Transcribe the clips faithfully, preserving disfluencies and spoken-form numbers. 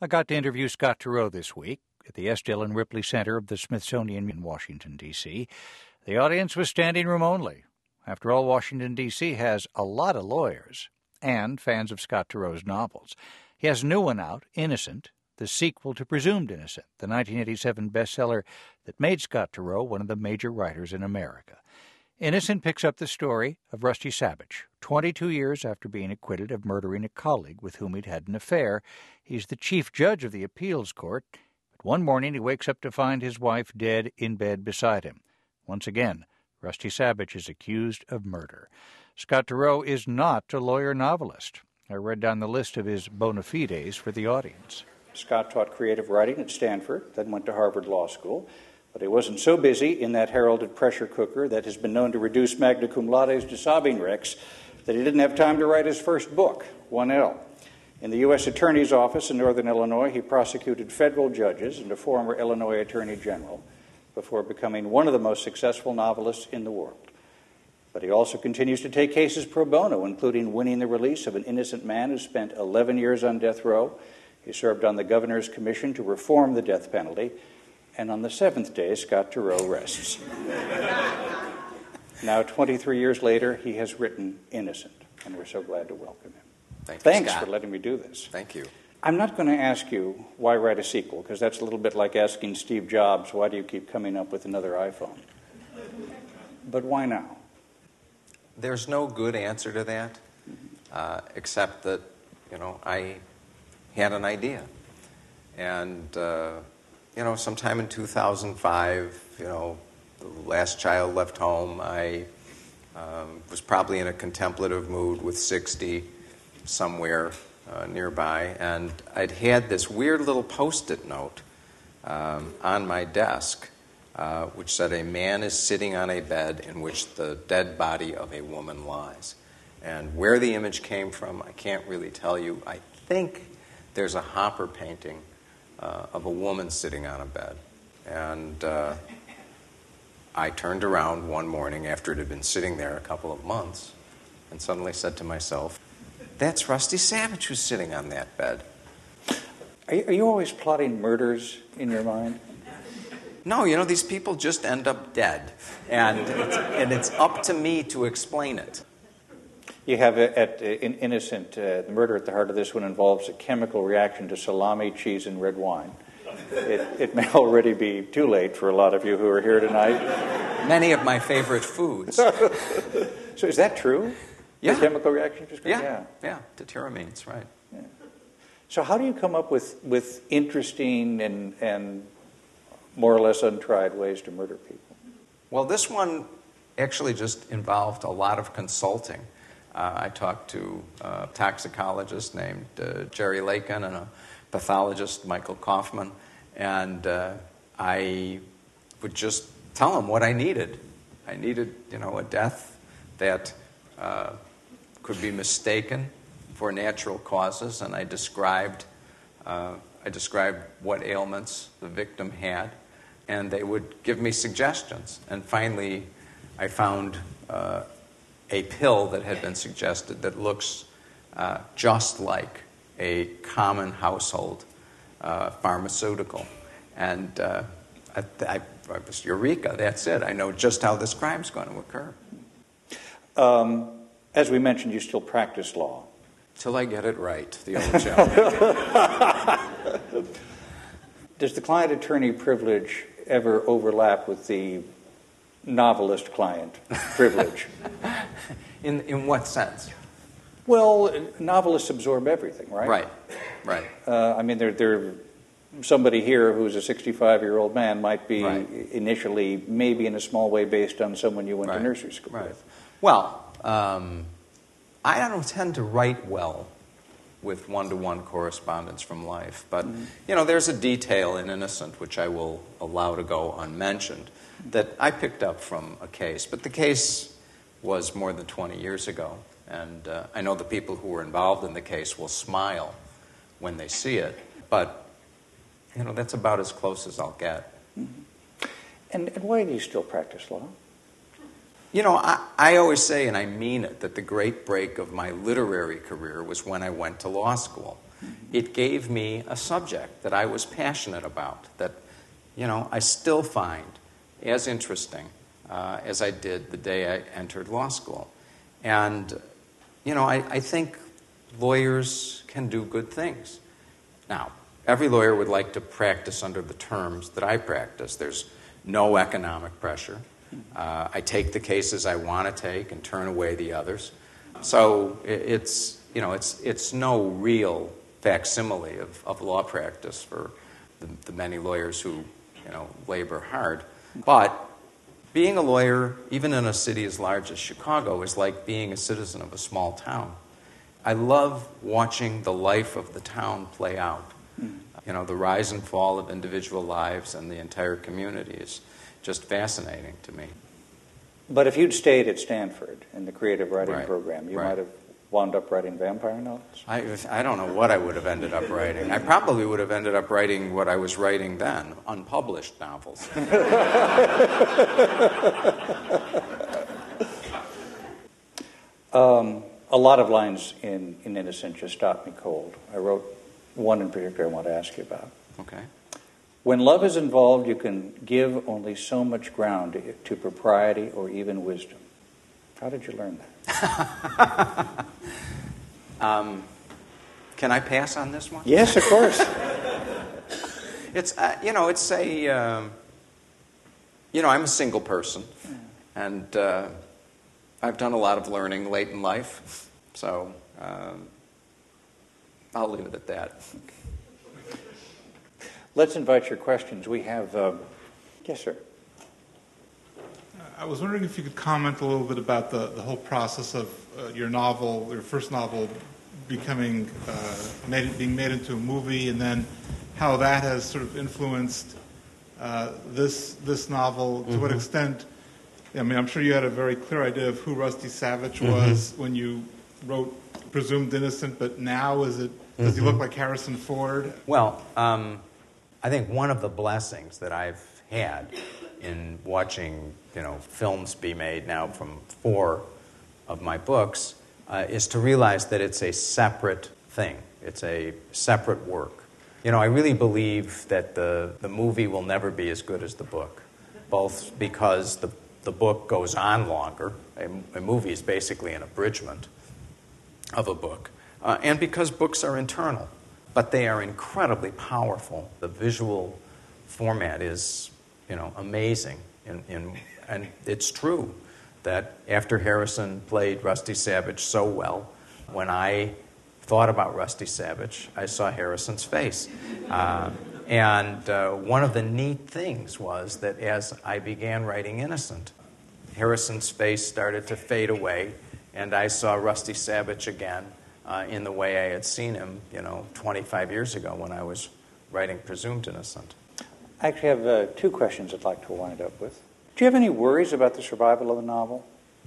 I got to interview Scott Turow this week at the S. Dillon Ripley Center of the Smithsonian in Washington, D C The audience was standing room only. After all, Washington, D C has a lot of lawyers and fans of Scott Turow's novels. He has a new one out, Innocent, the sequel to Presumed Innocent, the nineteen eighty-seven bestseller that made Scott Turow one of the major writers in America. Innocent picks up the story of Rusty Sabich. twenty-two years after being acquitted of murdering a colleague with whom he'd had an affair, he's the chief judge of the appeals court. But one morning he wakes up to find his wife dead in bed beside him. Once again, Rusty Sabich is accused of murder. Scott Turow is not a lawyer-novelist. I read down the list of his bona fides for the audience. Scott taught creative writing at Stanford, then went to Harvard Law School. But he wasn't so busy in that heralded pressure cooker that has been known to reduce magna cum laudes to sobbing wrecks that he didn't have time to write his first book, one L. In the U S Attorney's Office in Northern Illinois, he prosecuted federal judges and a former Illinois Attorney General before becoming one of the most successful novelists in the world. But he also continues to take cases pro bono, including winning the release of an innocent man who spent eleven years on death row. He served on the Governor's Commission to reform the death penalty. And on the seventh day, Scott Turow rests. Now, twenty-three years later, he has written Innocent, and we're so glad to welcome him. Thank you, Thanks Scott. for letting me do this. Thank you. I'm not going to ask you why write a sequel, because that's a little bit like asking Steve Jobs, why do you keep coming up with another iPhone? But why now? There's no good answer to that, uh, except that, you know, I had an idea. And, uh, you know, sometime in two thousand five, you know, the last child left home, I um, was probably in a contemplative mood with sixty somewhere uh, nearby, and I'd had this weird little Post-it note um, on my desk uh, which said, "A man is sitting on a bed in which the dead body of a woman lies." And where the image came from, I can't really tell you. I think there's a Hopper painting uh, of a woman sitting on a bed. And uh, I turned around one morning after it had been sitting there a couple of months and suddenly said to myself, that's Rusty Sabich who's sitting on that bed. Are you, are you always plotting murders in your mind? No, you know, these people just end up dead. And it's, and it's up to me to explain it. You have at, at in Innocent, uh, the murder at the heart of this one involves a chemical reaction to salami, cheese, and red wine. It, it may already be too late for a lot of you who are here tonight. Many of my favorite foods. So is that true? Yeah. The chemical reaction? Just yeah, yeah, yeah, deuteramines, right. Yeah. So how do you come up with, with interesting and, and more or less untried ways to murder people? Well, this one actually just involved a lot of consulting. Uh, I talked to a toxicologist named uh, Jerry Lakin and a pathologist, Michael Kaufman, and uh, I would just tell them what I needed. I needed, you know, a death that uh, could be mistaken for natural causes, and I described uh, I described what ailments the victim had, and they would give me suggestions. And finally, I found uh, a pill that had been suggested that looks uh, just like a common household uh, pharmaceutical. And uh, I, I, I was, eureka, that's it. I know just how this crime's going to occur. Um, as we mentioned, you still practice law. Till I get it right, the old gentleman. Does the client-attorney privilege ever overlap with the novelist-client privilege? in in what sense? Well, novelists absorb everything, right? Right, right. Uh, I mean, they're, they're somebody here who's a sixty-five-year-old man might be right. initially, maybe in a small way, based on someone you went right. to nursery school right. with. Well, um, I don't tend to write well with one-to-one correspondence from life, but mm-hmm. you know, there's a detail in Innocent which I will allow to go unmentioned that I picked up from a case, but the case was more than twenty years ago, and uh, I know the people who were involved in the case will smile when they see it, but you know, that's about as close as I'll get. Mm-hmm. And, and why do you still practice law? You know, I, I always say, and I mean it, that the great break of my literary career was when I went to law school. It gave me a subject that I was passionate about, that, you know, I still find as interesting uh, as I did the day I entered law school. And, you know, I, I think lawyers can do good things. Now, every lawyer would like to practice under the terms that I practice. There's no economic pressure. Uh, I take the cases I want to take and turn away the others. So it's, you know, it's it's no real facsimile of, of law practice for the, the many lawyers who, you know, labor hard. But being a lawyer, even in a city as large as Chicago, is like being a citizen of a small town. I love watching the life of the town play out. You know, the rise and fall of individual lives and the entire community is just fascinating to me. But if you'd stayed at Stanford in the creative writing Right. program, you Right. might have wound up writing vampire novels? I, I don't know what I would have ended up writing. I probably would have ended up writing what I was writing then, unpublished novels. um, a lot of lines in, in Innocent just stopped me cold. I wrote one in particular I want to ask you about. Okay. When love is involved, you can give only so much ground to, to propriety or even wisdom. How did you learn that? um, can I pass on this one? Yes, of course. It's, uh, you know, it's a, um, you know, I'm a single person, and uh, I've done a lot of learning late in life, so um, I'll leave it at that. Let's invite your questions. We have, uh, yes, sir. I was wondering if you could comment a little bit about the, the whole process of uh, your novel, your first novel, becoming uh, made, being made into a movie, and then how that has sort of influenced uh, this this novel. To mm-hmm. what extent? I mean, I'm sure you had a very clear idea of who Rusty Savage mm-hmm. was when you wrote Presumed Innocent, but now is it mm-hmm. does he look like Harrison Ford? Well, um, I think one of the blessings that I've had in watching, you know, films be made now from four of my books uh, is to realize that it's a separate thing. It's a separate work. You know, I really believe that the, the movie will never be as good as the book, both because the, the book goes on longer. A, a movie is basically an abridgment of a book, uh, and because books are internal. But they are incredibly powerful. The visual format is, you know, amazing. In, in, and it's true that after Harrison played Rusty Savage so well, when I thought about Rusty Savage, I saw Harrison's face. Uh, and uh, one of the neat things was that as I began writing Innocent, Harrison's face started to fade away, and I saw Rusty Savage again. Uh, in the way I had seen him, you know, twenty-five years ago when I was writing Presumed Innocent. I actually have uh, two questions I'd like to wind up with. Do you have any worries about the survival of the novel?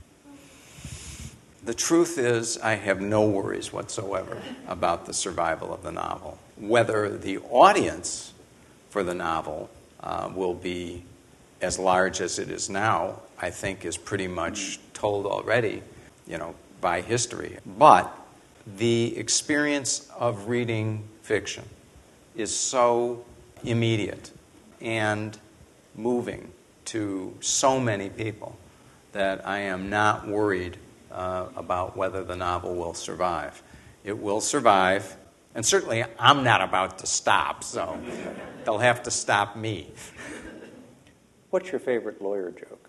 The truth is, I have no worries whatsoever about the survival of the novel. Whether the audience for the novel uh, will be as large as it is now, I think is pretty much told already, you know, by history. But the experience of reading fiction is so immediate and moving to so many people that I am not worried uh, about whether the novel will survive. It will survive, and certainly I'm not about to stop, so they'll have to stop me. What's your favorite lawyer joke?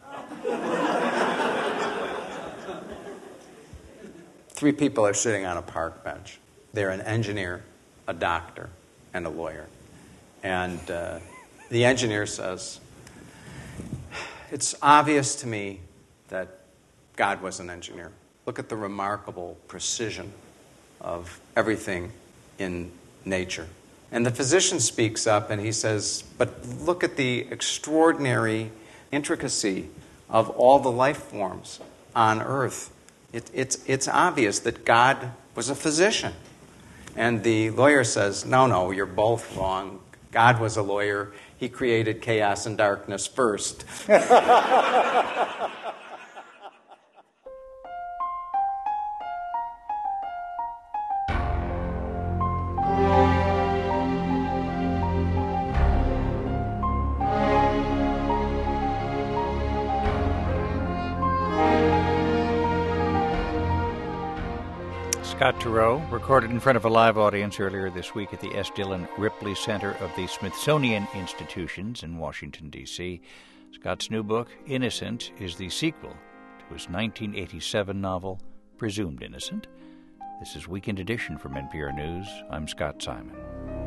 Three people are sitting on a park bench. They're an engineer, a doctor, and a lawyer. And uh, the engineer says, "It's obvious to me that God was an engineer. Look at the remarkable precision of everything in nature." And the physician speaks up and he says, "But look at the extraordinary intricacy of all the life forms on Earth. It, it's, it's obvious that God was a physician." And the lawyer says, no, no, you're both wrong. God was a lawyer. He created chaos and darkness first. Scott Turow, recorded in front of a live audience earlier this week at the S. Dillon Ripley Center of the Smithsonian Institutions in Washington, D C Scott's new book, Innocent, is the sequel to his nineteen eighty-seven novel, Presumed Innocent. This is Weekend Edition from N P R News. I'm Scott Simon.